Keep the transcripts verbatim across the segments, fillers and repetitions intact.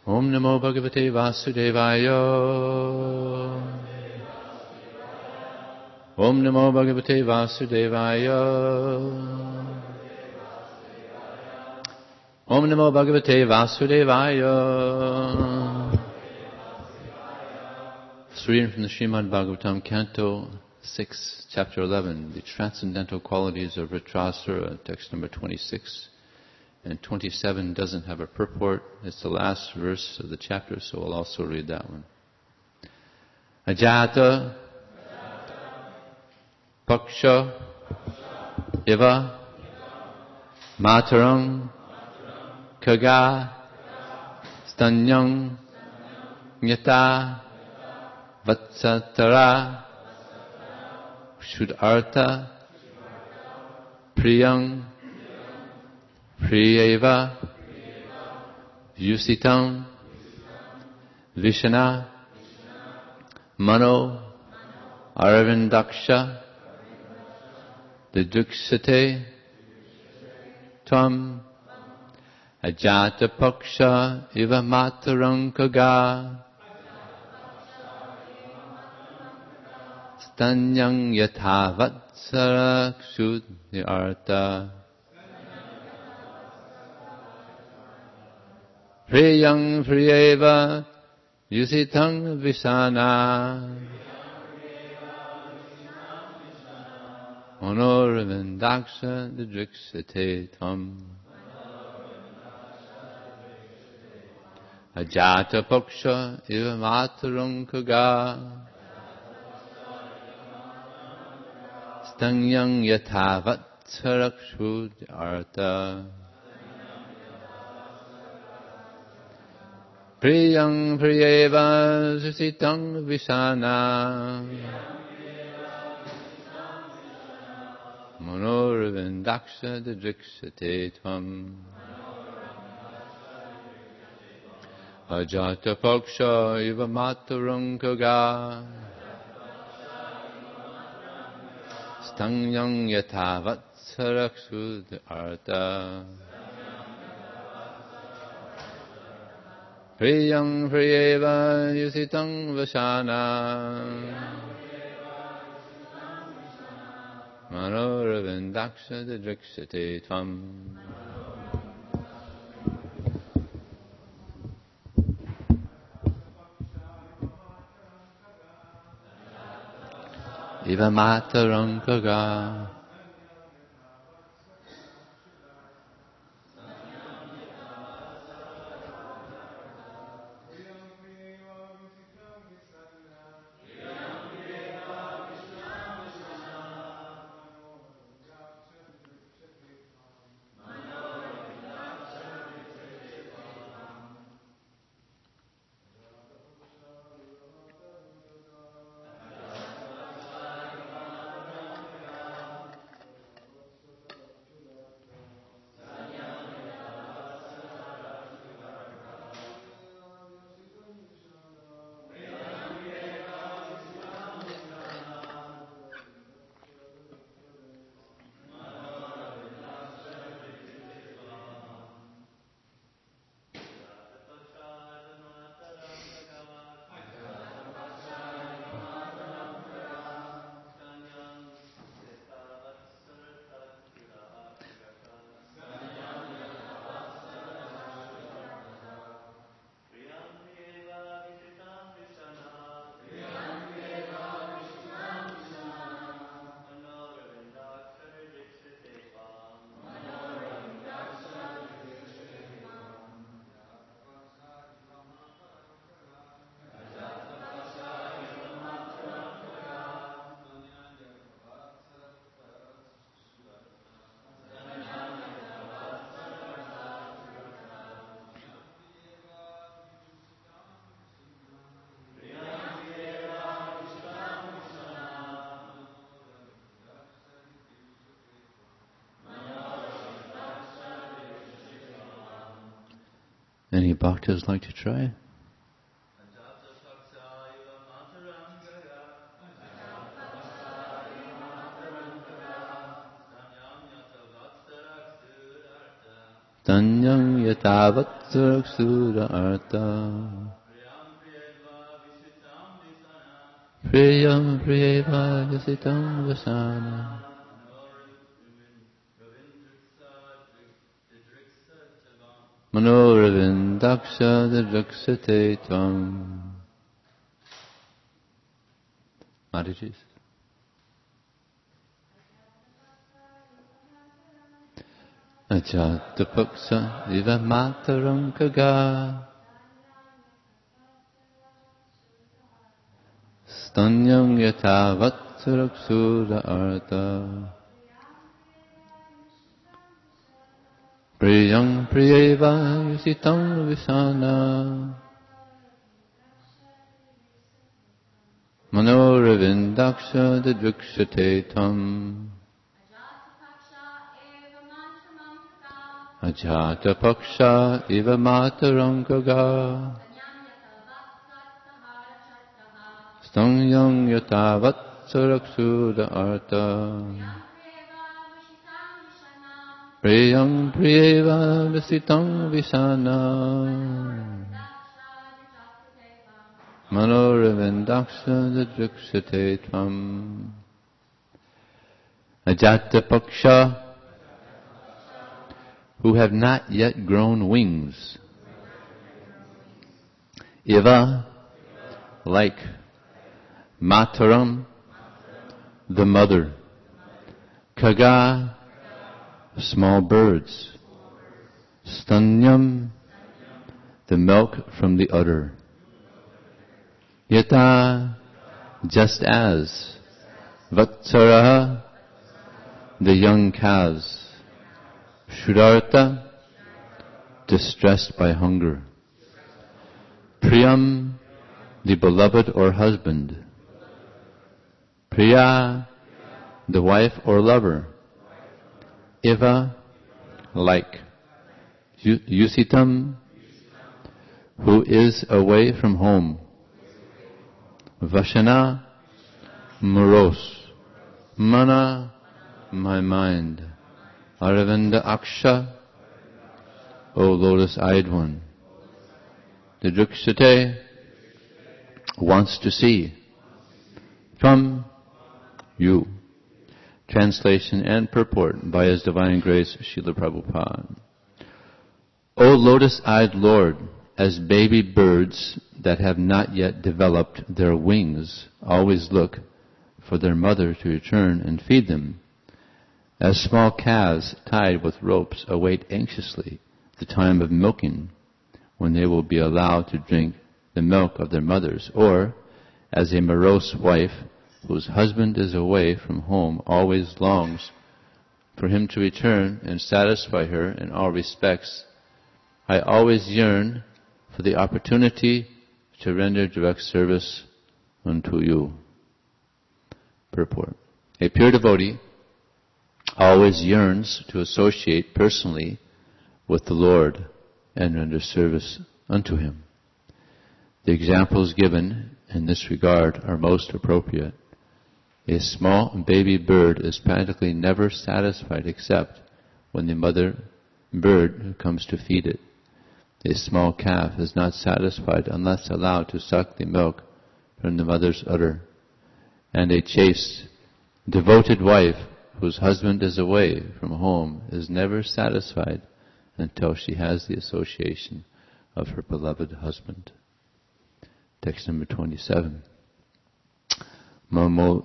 Om Namo Bhagavate Vasudevaya. Om Namo Bhagavate Vasudevaya. Om Namo Bhagavate Vasudevaya. It's reading from the Srimad Bhagavatam, Canto six, Chapter eleven, the Transcendental Qualities of Vritrasura, text number twenty-six. And twenty-seven doesn't have a purport. It's the last verse of the chapter, so I'll also read that one. Ajata Paksha Iva Mataram Kaga Stanyam Nyata Vatsatara Shudartha Priyam Priyeva Yusitam Vishana Mano Aravindaksha Diduksate Tvam Ajata Paksha Iva Matarankaga Stanyang Yatha Vatsara Kshudyartha Priyang Priyeva Yusitang Vishana Honoravindaksha Didriksate Tvam Ajata Paksha Iva Matarankaga Stanyang Yatha Vatsarakshudyartha Priyang Priyeva Susitang Vishana Manoravindaksha Didriksate Tvam Ajata Paksha Iva Matarankaga Stanyang Yatha Vatsarakshudyartha Priyam Priyeva Yusitang Vashana Manoravindaksha Didriksate Tvam Iva Matarankaga Any bhaktas like to try? Tanyam yatha yatavat sura arta. Priyam priyeva yasitam vasana. Manoravindaksha drakshate tvam. Mataji. Ajatapaksa iva mataram kaga. Stanyam yatavat suraksura arta. Priyam priyeva yusitam visana. Manoravindaksha didrikshate tam. Ajata paksha iva mataram kaga. Stanyam yatavat suraksura arta. Priyam priyeva visitam visana. Manoravindaksha didrikshate tvam. Ajata paksha, who have not yet grown wings. Iva, like. Mataram, the mother. Kaga, small birds. Stanyam, the milk from the udder. Yata, just as. Vatsaraha, the young calves. Shudarta, distressed by hunger. Priyam, the beloved or husband. Priya, the wife or lover. Iva, like. Yusitam, who is away from home. Vashana, morose. Mana, my mind. Aravinda Aksha, O lotus-eyed one. Didrikshate, wants to see. From you. Translation and purport by His Divine Grace Srila Prabhupada. O lotus-eyed Lord, as baby birds that have not yet developed their wings always look for their mother to return and feed them, as small calves tied with ropes await anxiously the time of milking, when they will be allowed to drink the milk of their mothers, or as a morose wife whose husband is away from home always longs for him to return and satisfy her in all respects, I always yearn for the opportunity to render direct service unto you. Purport. A pure devotee always yearns to associate personally with the Lord and render service unto Him. The examples given in this regard are most appropriate. A small baby bird is practically never satisfied except when the mother bird comes to feed it. A small calf is not satisfied unless allowed to suck the milk from the mother's udder. And a chaste, devoted wife whose husband is away from home is never satisfied until she has the association of her beloved husband. Text number twenty-seven. Mamo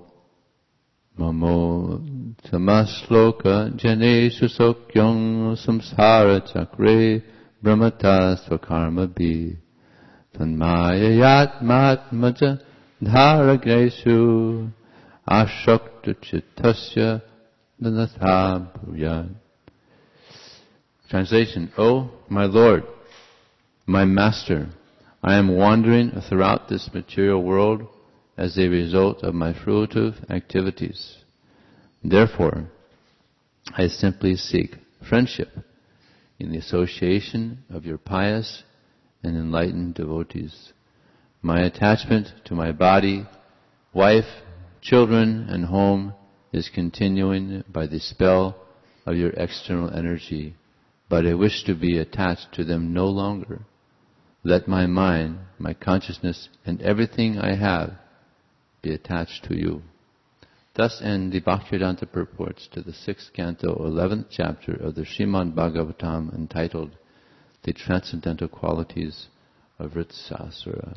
Mamo tamasloka janeshu sokyong samsara chakre brahmata swakarma bi tanmaya yatmatmaja dharagreshu ashokta chittasya danatha bhuyan. Translation. O my Lord, my Master, I am wandering throughout this material world as a result of my fruitive activities. Therefore, I simply seek friendship in the association of your pious and enlightened devotees. My attachment to my body, wife, children, and home is continuing by the spell of your external energy, but I wish to be attached to them no longer. Let my mind, my consciousness, and everything I have be attached to you. Thus end the Bhaktivedanta purports to the sixth canto, eleventh chapter of the Srimad Bhagavatam, entitled The Transcendental Qualities of Vritrasura.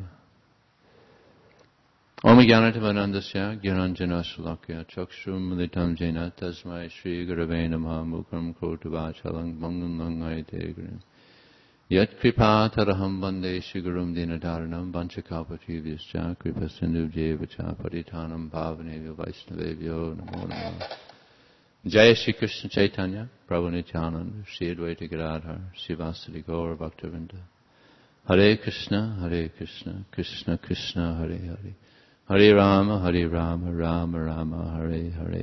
Om Jnanatamanandasya Gyananjana Shalakya Chakshum Militam Jena Tasmai Shri Gurave Namaha Mukram Krotavachalang Mangalangai Grim Yat Kripa Taraham Vande Shigurum Dinadaranam Vanchakalpativyaschа Kripa Sindhu Jevacha Paritanam Bhavanevya Vaishnavevyo Namo Namo. Jaya Shri Krishna Chaitanya Prabhu Nityananda Shri Advaita Gadadhar Srivasadi Gaur Bhaktivinoda. Hare Krishna Hare Krishna Krishna Krishna Hare Hare Hare Rama Hare Rama Rama Rama Hare Hare.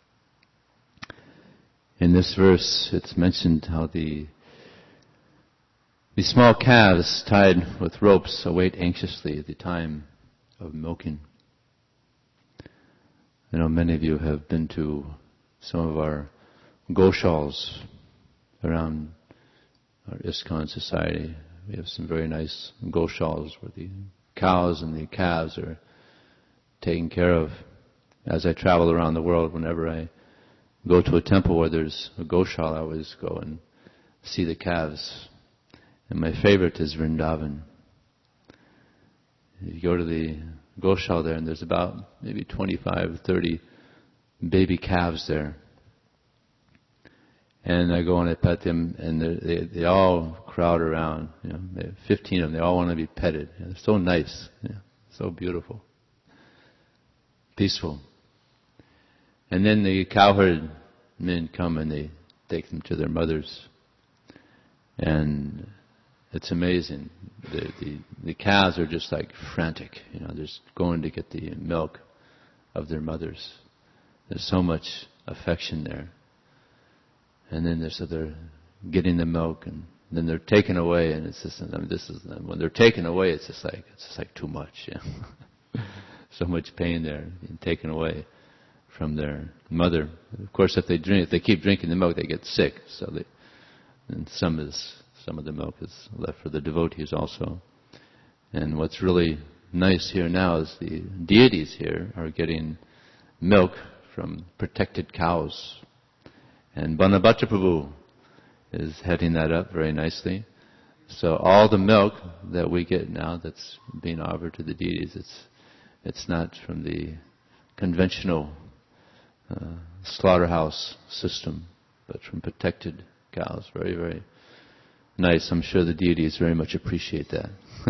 In this verse it's mentioned how the The small calves tied with ropes await anxiously the time of milking. I know many of you have been to some of our goshals around our ISKCON society. We have some very nice goshals where the cows and the calves are taken care of. As I travel around the world, whenever I go to a temple where there's a goshal, I always go and see the calves. And my favorite is Vrindavan. You go to the goshal there, and there's about maybe twenty-five, thirty baby calves there. And I go and I pet them, and they they all crowd around. You know, they have fifteen of them. They all want to be petted. You know, they're so nice, you know, so beautiful, peaceful. And then the cowherd men come and they take them to their mothers, and it's amazing. The, the the calves are just like frantic, you know, just going to get the milk of their mothers. There's so much affection there. And then they're, so they're getting the milk, and then they're taken away, and it's just, I mean, this is, when they're taken away, it's just like, it's just like too much, you know. So much pain there, being taken away from their mother. Of course, if they drink, if they keep drinking the milk, they get sick. So they, and some is, Some of the milk is left for the devotees also. And what's really nice here now is the deities here are getting milk from protected cows. And Banabhatra Prabhu is heading that up very nicely. So all the milk that we get now that's being offered to the deities, it's it's not from the conventional uh, slaughterhouse system, but from protected cows. Very, very nice. I'm sure the deities very much appreciate that.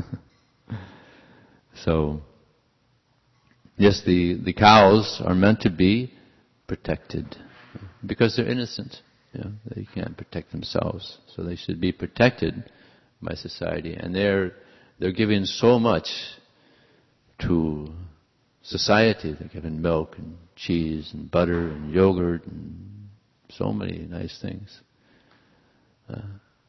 So, yes, the, the cows are meant to be protected because they're innocent. You know, they can't protect themselves. So they should be protected by society. And they're, they're giving so much to society. They're giving milk and cheese and butter and yogurt and so many nice things. Uh,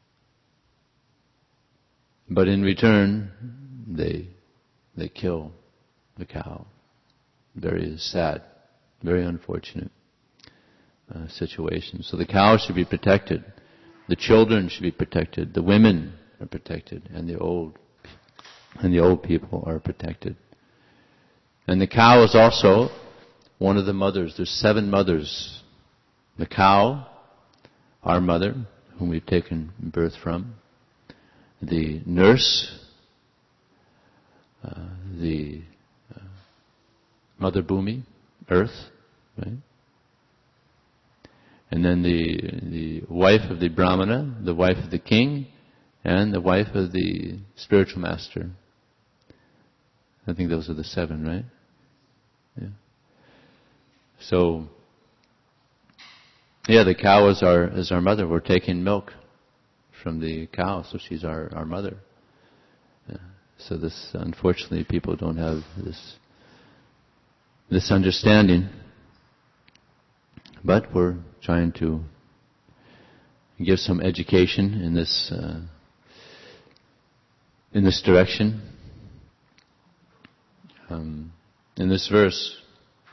But in return, they they kill the cow. Very sad, very unfortunate uh, situation. So the cows should be protected. The children should be protected. The women are protected, and the old and the old people are protected. And the cow is also one of the mothers. There's seven mothers. The cow, our mother, whom we've taken birth from. The nurse, uh, the uh, Mother Bhumi, earth, right? And then the the wife of the Brahmana, the wife of the king, and the wife of the spiritual master. I think those are the seven, right? Yeah. So, yeah, the cow is our is our mother. We're taking milk from the cow, so she's our, our mother. Yeah. So this, unfortunately, people don't have this this understanding. But we're trying to give some education in this uh, in this direction. Um, in this verse,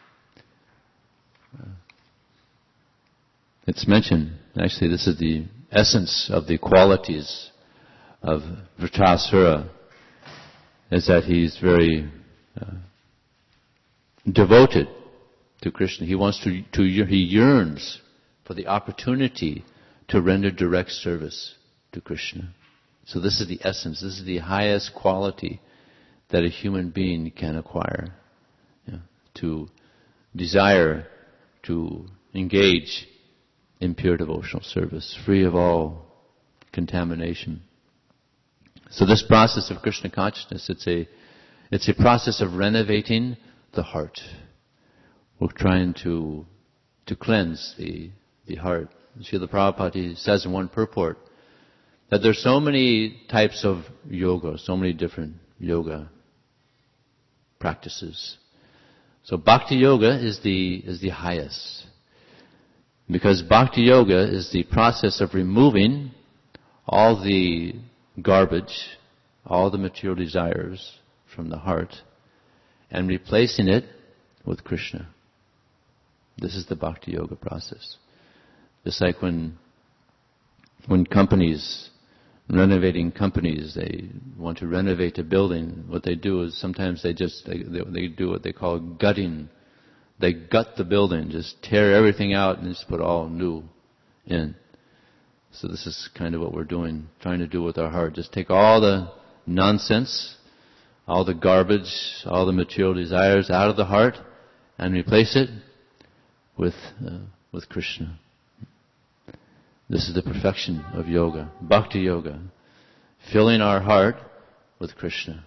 uh, it's mentioned. Actually, this is the essence of the qualities of Vritrasura is that he's very uh, devoted to Krishna. He wants to, to, he yearns for the opportunity to render direct service to Krishna. So this is the essence, this is the highest quality that a human being can acquire. Yeah, to desire to engage in pure devotional service, free of all contamination. So this process of Krishna consciousness, it's a, it's a process of renovating the heart. We're trying to, to cleanse the, the heart. Srila Prabhupada says in one purport that there's so many types of yoga, so many different yoga practices. So Bhakti Yoga is the, is the highest. Because Bhakti Yoga is the process of removing all the garbage, all the material desires from the heart and replacing it with Krishna. This is the Bhakti Yoga process. Just like when, when companies, renovating companies, they want to renovate a building, what they do is sometimes they just, they, they, they do what they call gutting. They gut the building, just tear everything out and just put all new in. So this is kind of what we're doing, trying to do with our heart. Just take all the nonsense, all the garbage, all the material desires out of the heart and replace it with, uh, with Krishna. This is the perfection of yoga, Bhakti Yoga, filling our heart with Krishna.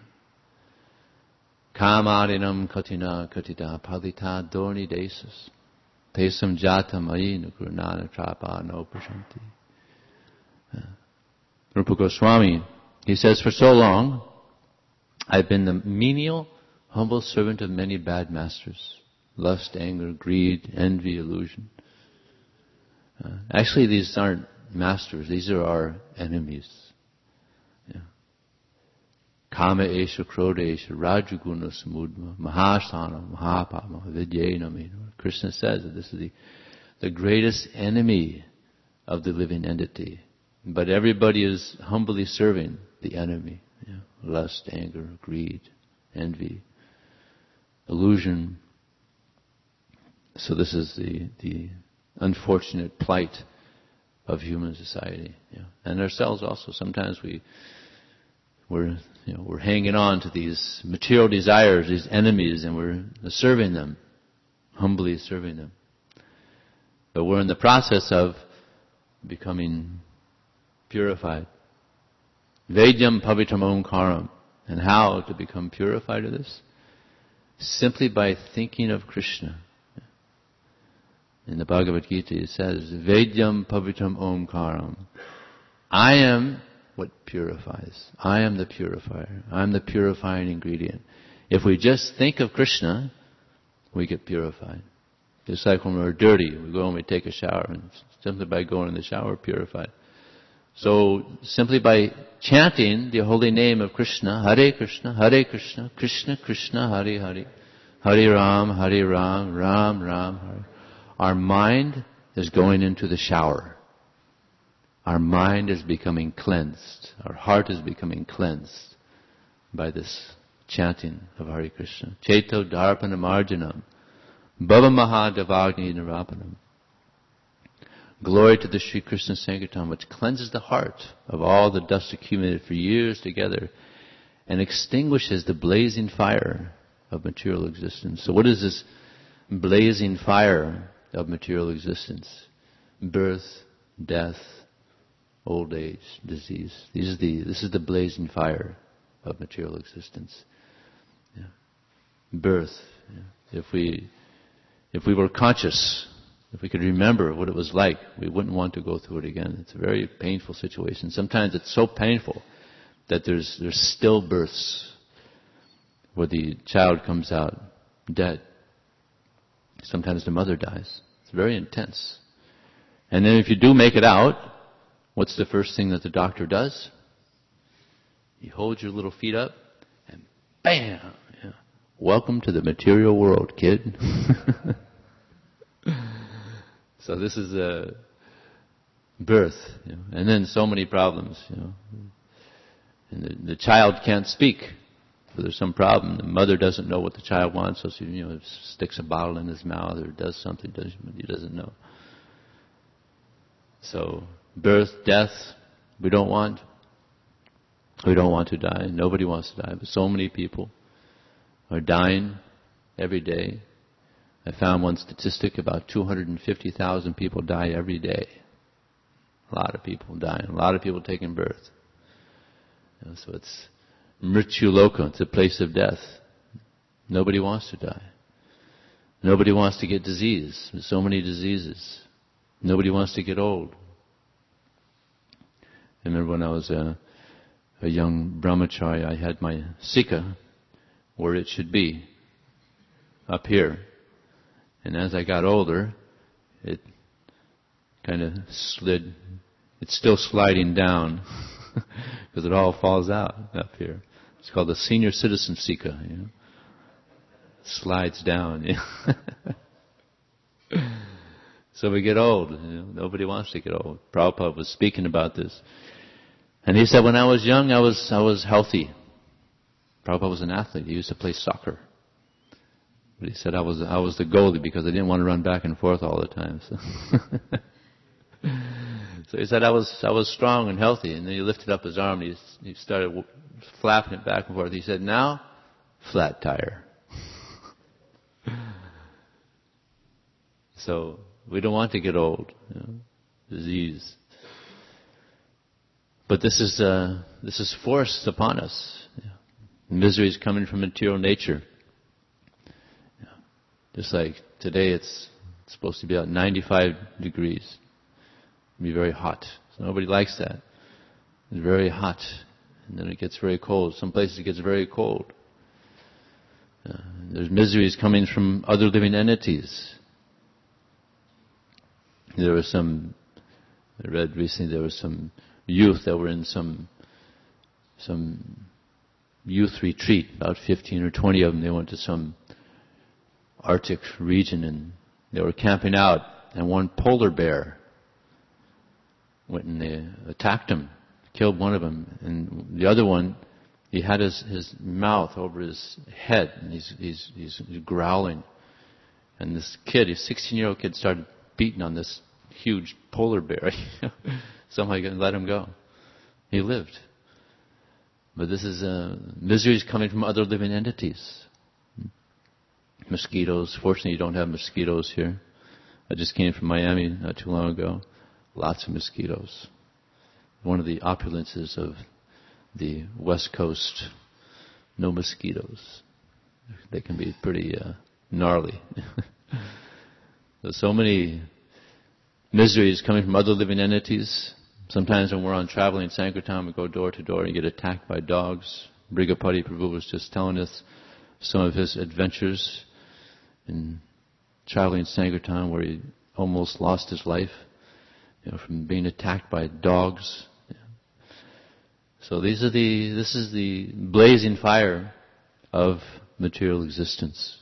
Kamarinam katina katita palita dorni desas tesam jata mayi nukurunana trapa no prashanti. Rupa Goswami, he says, for so long, I've been the menial, humble servant of many bad masters. Lust, anger, greed, envy, illusion. Uh, actually, these aren't masters. These are our enemies. Yeah. Kama esha krodha esha rajaguna samudma mahasana mahapama vidyena mena. Krishna says that this is the, the greatest enemy of the living entity. But everybody is humbly serving the enemy. Yeah. Lust, anger, greed, envy, illusion. So this is the, the unfortunate plight of human society, yeah. And ourselves also. Sometimes we, we're, you know, we're hanging on to these material desires, these enemies, and we're serving them, humbly serving them. But we're in the process of becoming purified. Vedyam pavitram omkaram. And how to become purified of this? Simply by thinking of Krishna. In the Bhagavad Gita it says, Vedyam pavitram omkaram. I am what purifies. I am the purifier. I am the purifying ingredient. If we just think of Krishna, we get purified. Just like when we're dirty, we go and we take a shower, and simply by going in the shower, we're purified. So simply by chanting the holy name of Krishna, Hare Krishna, Hare Krishna, Krishna Krishna, Hare Hare, Hare Ram, Hare Ram, Ram Ram, Hare. Our mind is going into the shower. Our mind is becoming cleansed. Our heart is becoming cleansed by this chanting of Hare Krishna. Cheto Darpanam Arjanam, Bhava Mahadavagni Narapanam. Glory to the Sri Krishna Sankirtan, which cleanses the heart of all the dust accumulated for years together and extinguishes the blazing fire of material existence. So what is this blazing fire of material existence? Birth, death, old age, disease. These are the, this is the blazing fire of material existence. Yeah. Birth. Yeah. If we, if we were conscious, if we could remember what it was like, we wouldn't want to go through it again. It's a very painful situation. Sometimes it's so painful that there's, there's stillbirths where the child comes out dead. Sometimes the mother dies. It's very intense. And then if you do make it out, what's the first thing that the doctor does? He holds your little feet up and bam! Yeah. Welcome to the material world, kid. So this is a, birth, you know, and then so many problems, you know. And the, the child can't speak. So there's some problem. The mother doesn't know what the child wants, so she, you know, sticks a bottle in his mouth or does something he doesn't know. So birth, death, we don't want. We don't want to die. Nobody wants to die. But so many people are dying every day. I found one statistic, about two hundred fifty thousand people die every day. A lot of people dying. A lot of people taking birth. You know, so it's Mrityu Loka. It's a place of death. Nobody wants to die. Nobody wants to get disease. There's so many diseases. Nobody wants to get old. I remember when I was a, a young brahmachari, I had my sikha where it should be, up here. And as I got older, it kind of slid. It's still sliding down because it all falls out up here. It's called the senior citizen sikha. You know? Slides down. You know? So we get old. You know? Nobody wants to get old. Prabhupada was speaking about this, and he said, when I was young, I was I was healthy. Prabhupada was an athlete. He used to play soccer. But he said I was I was the goalie because I didn't want to run back and forth all the time. So, so he said I was I was strong and healthy. And then he lifted up his arm and he, he started flapping it back and forth. He said, now, flat tire. So we don't want to get old. You know, disease. But this is uh, this is forced upon us. You know, misery is coming from material nature. Just like today, it's supposed to be about ninety-five degrees. It'll be very hot. So nobody likes that. It's very hot, and then it gets very cold. Some places it gets very cold. Uh, there's miseries coming from other living entities. There was some. I read recently there was some youth that were in some some youth retreat. About fifteen or twenty of them. They went to some Arctic region, and they were camping out, and one polar bear went and they attacked him, killed one of them, and the other one, he had his, his mouth over his head, and he's, he's, he's growling. And this kid, his sixteen-year-old kid, started beating on this huge polar bear. Somehow he let him go. He lived. But this is uh, misery is coming from other living entities. Mosquitoes. Fortunately, you don't have mosquitoes here. I just came from Miami not too long ago. Lots of mosquitoes. One of the opulences of the West Coast. No mosquitoes. They can be pretty uh, gnarly. There's so many miseries coming from other living entities. Sometimes when we're on traveling Sankirtan, we go door to door and get attacked by dogs. Brigapati Prabhu was just telling us some of his adventures in traveling Sankirtan, where he almost lost his life, you know, from being attacked by dogs. Yeah. So these are the this is the blazing fire of material existence.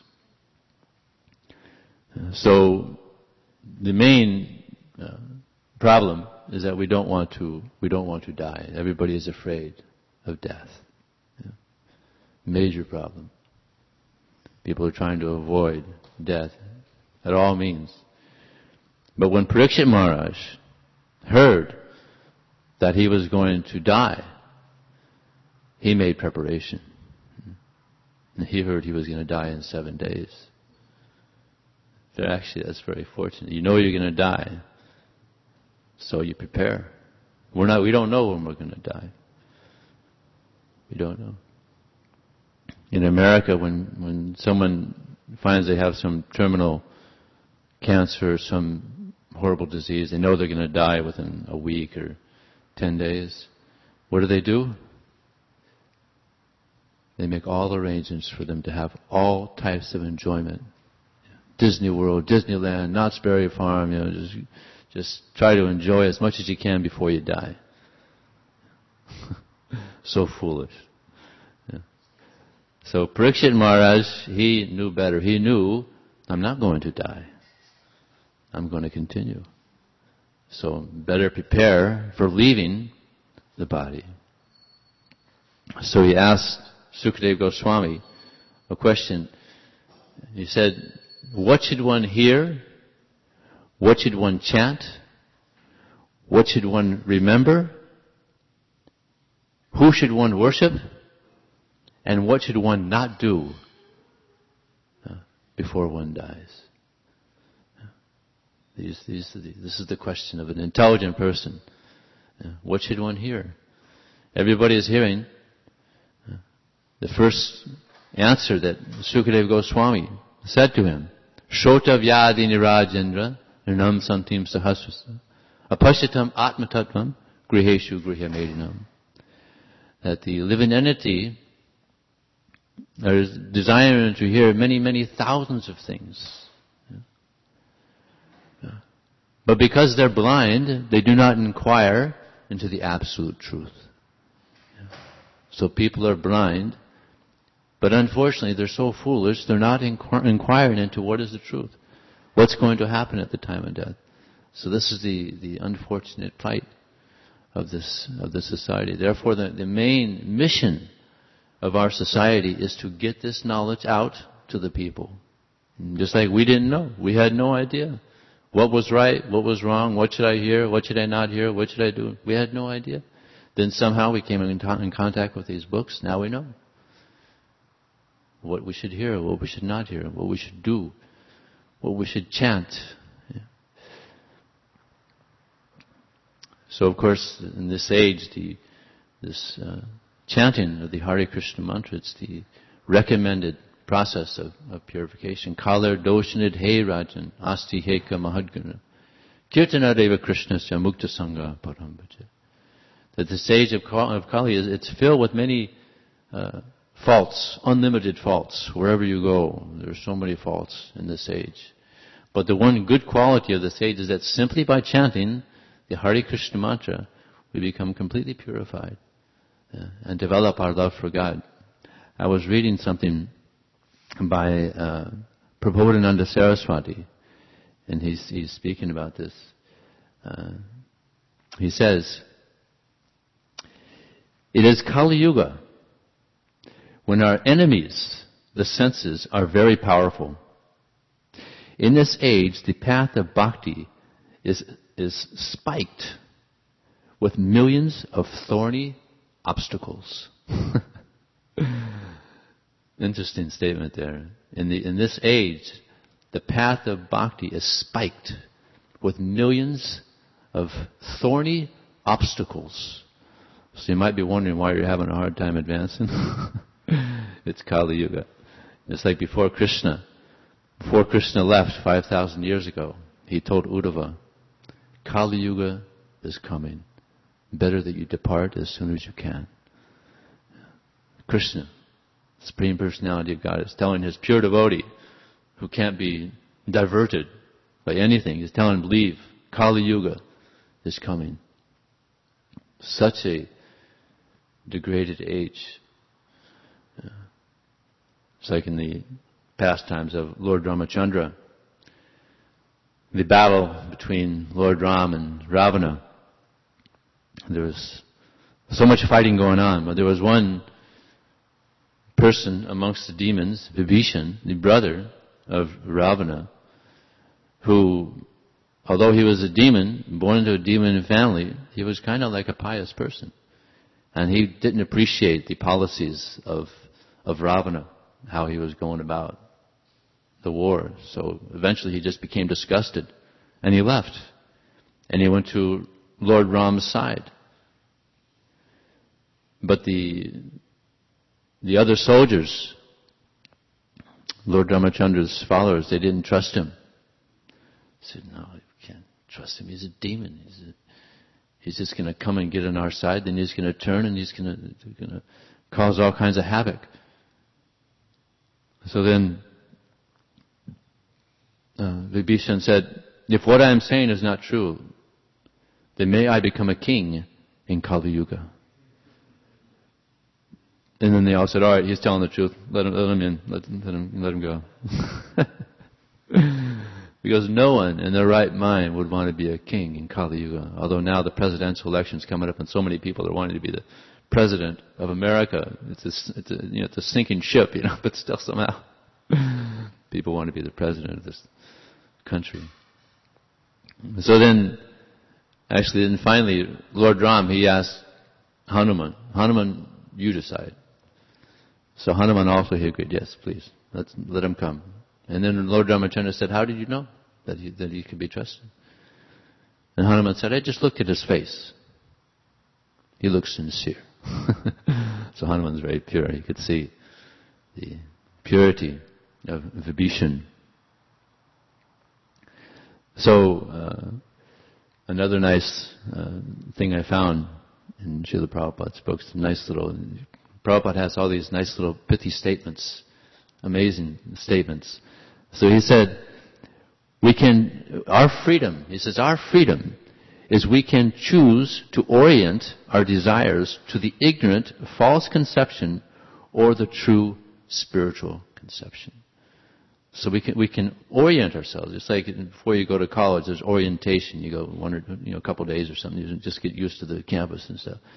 Uh, so the main uh, problem is that we don't want to we don't want to die. Everybody is afraid of death. Yeah. Major problem. People are trying to avoid death at all means. But when Parikshit Maharaj heard that he was going to die, he made preparation. And he heard he was going to die in seven days. So actually, that's very fortunate. You know you're going to die, so you prepare. We're not. We don't know when we're going to die. We don't know. In America, when, when someone finds they have some terminal cancer or some horrible disease, they know they're going to die within a week or ten days. What do they do? They make all arrangements for them to have all types of enjoyment. Disney World, Disneyland, Knott's Berry Farm, you know, just, just try to enjoy as much as you can before you die. So foolish. Yeah. So Parikshit Maharaj, he knew better. He knew, I'm not going to die. I'm going to continue. So better prepare for leaving the body. So he asked Sukadeva Goswami a question. He said, what should one hear? What should one chant? What should one remember? Who should one worship? And what should one not do uh, before one dies? These, these, this is the question of an intelligent person. Uh, what should one hear? Everybody is hearing. Uh, the first answer that Sukadeva Goswami said to him, Shota vyadini rajendra nirnam santim sahasrasa apashyatam atmatattvam griheshu grihyamadinam. That the living entity is desiring to hear many, many thousands of things. But because they're blind, they do not inquire into the absolute truth. So people are blind, but unfortunately they're so foolish, they're not inqu- inquiring into what is the truth. What's going to happen at the time of death. So this is the, the unfortunate plight of this of this society. Therefore the, the main mission of our society is to get this knowledge out to the people. Just like we didn't know. We had no idea. What was right? What was wrong? What should I hear? What should I not hear? What should I do? We had no idea. Then somehow we came in, in contact with these books. Now we know what we should hear, what we should not hear, what we should do, what we should chant. Yeah. So of course, in this age, the this uh, chanting of the Hare Krishna mantra, it's the recommended process of, of purification. Kalar doshanid he rajan asti heka mahadguna kirtana deva krishnasya mukta sangha parambaja. That the stage of, of Kali is, it's filled with many uh, faults, unlimited faults. Wherever you go, there's so many faults in this age. But the one good quality of this age is that simply by chanting the Hare Krishna mantra, we become completely purified uh, and develop our love for God. I was reading something by uh, Prabodhananda Saraswati, and he's, he's speaking about this. Uh, he says, it is Kali Yuga, when our enemies, the senses, are very powerful. In this age, the path of bhakti is, is spiked with millions of thorny obstacles. Interesting statement there. In the in this age, the path of bhakti is spiked with millions of thorny obstacles. So you might be wondering why you're having a hard time advancing. It's Kali Yuga. It's like before Krishna. Before Krishna left five thousand years ago, he told Uddhava, Kali Yuga is coming. Better that you depart as soon as you can. Krishna, Supreme Personality of God, is telling his pure devotee, who can't be diverted by anything, he's telling him, leave. Kali Yuga is coming. Such a degraded age. Yeah. It's like in the pastimes of Lord Ramachandra, the battle between Lord Ram and Ravana. There was so much fighting going on, but there was one person amongst the demons, Vibhishan, the brother of Ravana, who, although he was a demon, born into a demon family, he was kind of like a pious person. And he didn't appreciate the policies of of Ravana, how he was going about the war. So eventually he just became disgusted, and he left. And he went to Lord Ram's side. But the the other soldiers, Lord Ramachandra's followers, they didn't trust him. They said, no, you can't trust him. He's a demon. He's a, he's just going to come and get on our side, then he's going to turn and he's going to cause all kinds of havoc. So then uh, Vibhishan said, if what I am saying is not true, then may I become a king in Kali Yuga. And then they all said, all right, he's telling the truth. Let him, let him in. Let, let him, let him go. Because no one in their right mind would want to be a king in Kali Yuga. Although now the presidential election's coming up and so many people are wanting to be the president of America. It's a, it's a, you know, it's a sinking ship, you know, but still somehow people want to be the president of this country. So then, actually, then finally, Lord Ram, he asked Hanuman, Hanuman, you decide. So Hanuman also he agreed, yes, please, let's, let him come. And then Lord Ramachandra said, how did you know that he, that he could be trusted? And Hanuman said, I just looked at his face. He looks sincere. So Hanuman's very pure. He could see the purity of Vibhishan. So, uh, another nice uh, thing I found in Srila Prabhupada's books, nice little, Prabhupada has all these nice little pithy statements, amazing statements. So he said, we can, our freedom, he says, our freedom is we can choose to orient our desires to the ignorant false conception or the true spiritual conception. So we can we can orient ourselves. It's like before you go to college, there's orientation. You go one or you know a couple of days or something. You just get used to the campus and stuff.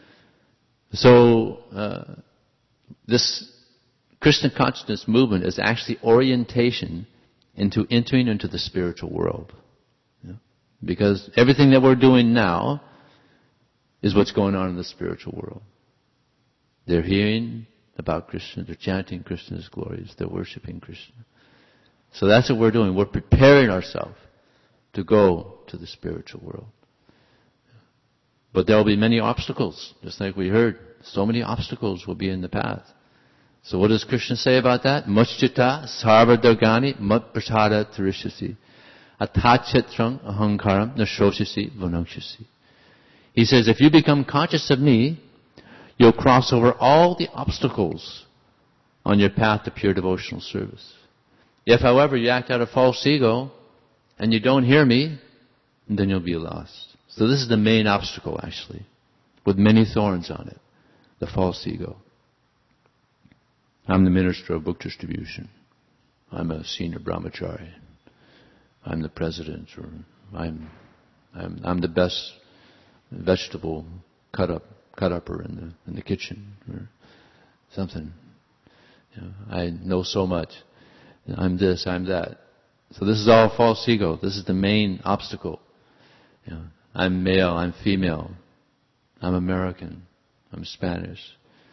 So uh, this Krishna consciousness movement is actually orientation into entering into the spiritual world. You know? Because everything that we're doing now is what's going on in the spiritual world. They're hearing about Krishna. They're chanting Krishna's glories. They're worshiping Krishna. So that's what we're doing. We're preparing ourselves to go to the spiritual world. But there will be many obstacles, just like we heard. So many obstacles will be in the path. So what does Krishna say about that? Muschita sarvadagani mat prasada tarishasi atachetrang ahankaram nashoshisi vanakshasi. He says, if you become conscious of me, you'll cross over all the obstacles on your path to pure devotional service. If, however, you act out of false ego and you don't hear me, then you'll be lost. So this is the main obstacle, actually, with many thorns on it, the false ego. I'm the minister of book distribution. I'm a senior brahmachari. I'm the president, or I'm I'm, I'm the best vegetable cut up cut upper in the in the kitchen, or something. You know, I know so much. I'm this, I'm that. So this is all false ego. This is the main obstacle. You know, I'm male, I'm female, I'm American, I'm Spanish.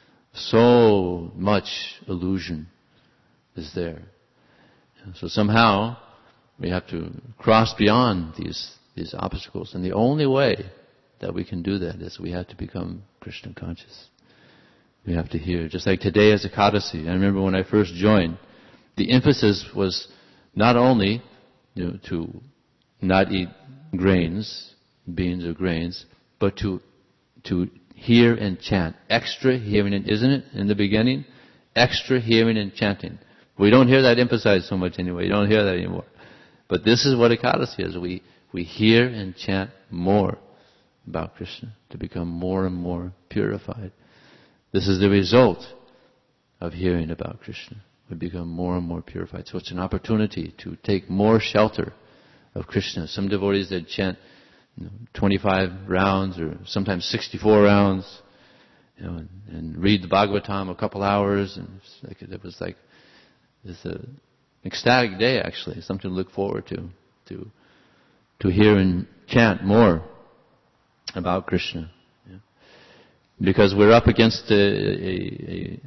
So much illusion is there. So somehow we have to cross beyond these these obstacles. And the only way that we can do that is we have to become Krishna conscious. We have to hear. Just like today as Ekadasi. I remember when I first joined, the emphasis was not only you know, to not eat grains, beans or grains, but to to hear and chant. Extra hearing, and isn't it, in the beginning? Extra hearing and chanting. We don't hear that emphasized so much anyway. You don't hear that anymore. But this is what Ekadasi is. We, we hear and chant more about Krishna to become more and more purified. This is the result of hearing about Krishna. We become more and more purified. So it's an opportunity to take more shelter of Krishna. Some devotees that chant you know, twenty-five rounds or sometimes sixty-four rounds, you know, and, and read the Bhagavatam a couple hours, and it was like, it was like it's an ecstatic day actually, something to look forward to, to to hear and chant more about Krishna. Yeah. Because we're up against a, a, a,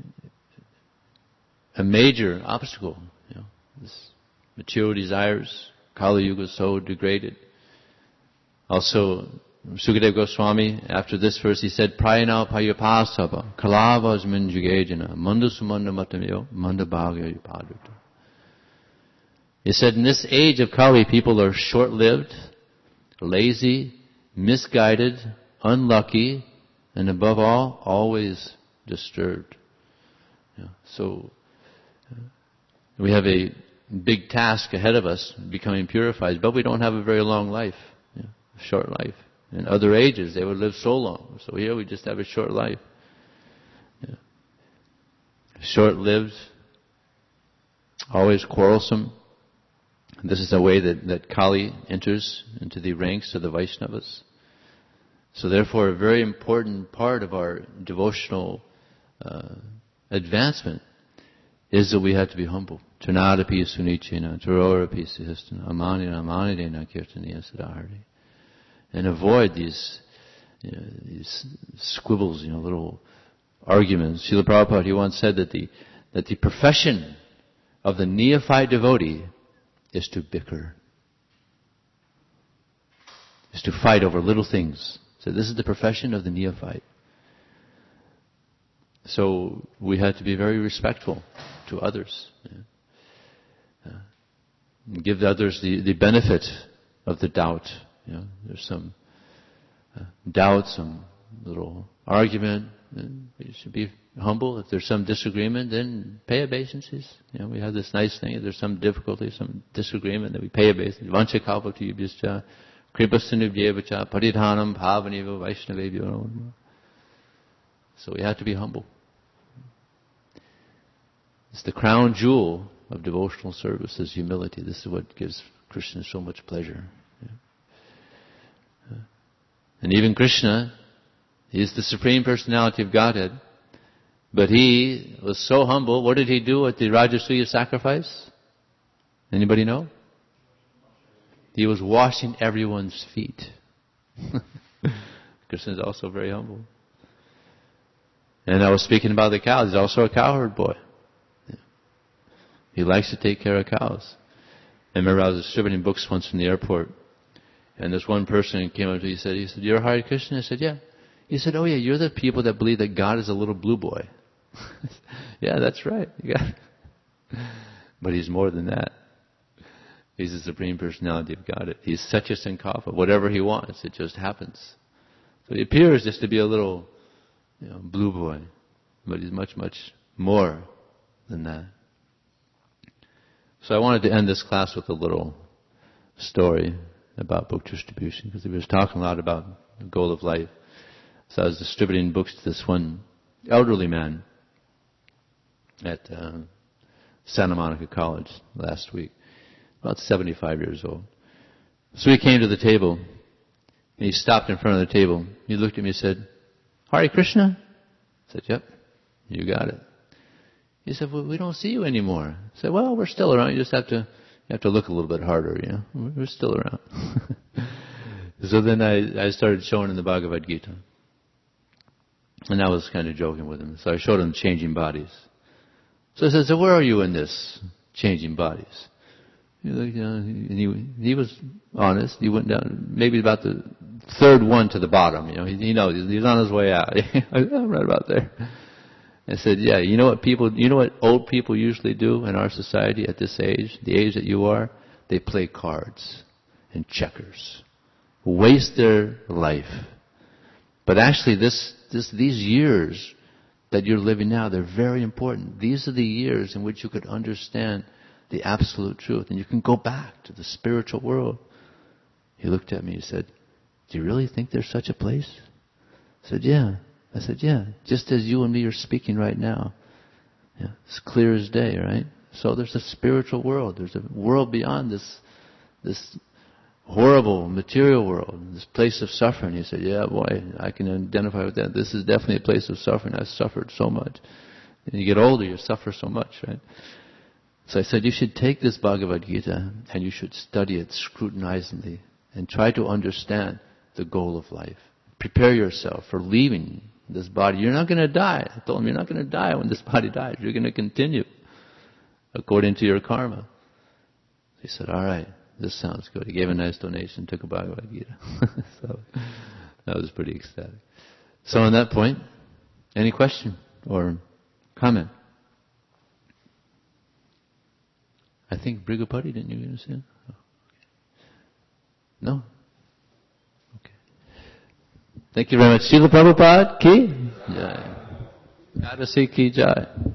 a major obstacle. You know, this material desires, Kali Yuga is so degraded. Also, Sukadeva Goswami, after this verse, he said, Prayana payapasava, kalavas minjugajana, mandasumanda matamyo, mandabhagya yupaduta. He said, in this age of Kali, people are short-lived, lazy, misguided, unlucky, and above all, always disturbed. Yeah. So, uh, we have a big task ahead of us, becoming purified, but we don't have a very long life. Yeah. Short life. In other ages, they would live so long. So here we just have a short life. Yeah. Short-lived, always quarrelsome, This is a way that, that Kali enters into the ranks of the Vaishnavas. So therefore, a very important part of our devotional uh, advancement is that we have to be humble. Chanadapi sunichena, charorapi sihastana, amanina amanidena kirtaniya sadahari. And avoid these, you know, these squibbles, you know, little arguments. Srila Prabhupada, he once said that the, that the profession of the neophyte devotee is to bicker. Is to fight over little things. So this is the profession of the neophyte. So we have to be very respectful to others. Yeah. Uh, give others the, the benefit of the doubt. You know, there's some uh, doubt, some little argument. And we should be humble. If there's some disagreement, then pay obeisances. You know, we have this nice thing. If there's some difficulty, some disagreement, then we pay obeisances. Vancha kalpatu yubhyascha, kripasanubhyevacha, paridhanam bhavaneva vaishnavebhyo. So we have to be humble. It's the crown jewel of devotional service is humility. This is what gives Krishna so much pleasure. Yeah. And even Krishna, he is the Supreme Personality of Godhead, but he was so humble. What did he do at the Rajasuya sacrifice? Anybody know? He was washing everyone's feet. Krishna is also very humble. And I was speaking about the cows. He's also a cowherd boy. Yeah. He likes to take care of cows. I remember I was distributing books once from the airport, and this one person came up to me and said, he said, "You're Hare Krishna?" I said, "Yeah." He said, "Oh yeah, you're the people that believe that God is a little blue boy." Yeah, that's right. You got it. But he's more than that. He's the Supreme Personality of Godhead. He's Satya Sankalpa. Whatever he wants, it just happens. So he appears just to be a little, you know, blue boy, but he's much, much more than that. So I wanted to end this class with a little story about book distribution, because he was talking a lot about the goal of life. So I was distributing books to this one elderly man at uh, Santa Monica College last week, about seventy-five years old. So he came to the table, and he stopped in front of the table. He looked at me and said, "Hare Krishna?" I said, "Yep, you got it." He said, "Well, we don't see you anymore." I said, "Well, we're still around. You just have to, you have to look a little bit harder, you know. We're still around." So then I, I started showing him the Bhagavad Gita. And I was kind of joking with him. So I showed him changing bodies. So I said, "So where are you in this changing bodies?" He, looked, you know, and he, he was honest. He went down maybe about the third one to the bottom. You know, he, he knows he's on his way out. I'm right about there. I said, "Yeah, you know what people, you know what old people usually do in our society at this age, the age that you are? They play cards and checkers, waste their life. But actually, this, this, these years that you're living now, they're very important. These are the years in which you could understand the absolute truth, and you can go back to the spiritual world." He looked at me and said, "Do you really think there's such a place?" I said, "Yeah." I said, "Yeah, just as you and me are speaking right now. Yeah, it's clear as day, right? So there's a spiritual world. There's a world beyond this, this horrible material world, this place of suffering." He said, "Yeah, boy, I can identify with that. This is definitely a place of suffering. I've suffered so much." And you get older, you suffer so much, right? So I said, "You should take this Bhagavad Gita and you should study it scrutinizingly and try to understand the goal of life. Prepare yourself for leaving this body. You're not going to die." I told him, "You're not going to die when this body dies. You're going to continue according to your karma." He said, "All right, this sounds good." He gave a nice donation, took a Bhagavad Gita. So that was pretty ecstatic. So on that point, any question or comment? I think Brigapati, didn't you understand? Oh, okay. No? Okay. Thank you very much. Srila Prabhupada ki jai. Adasi ki jai.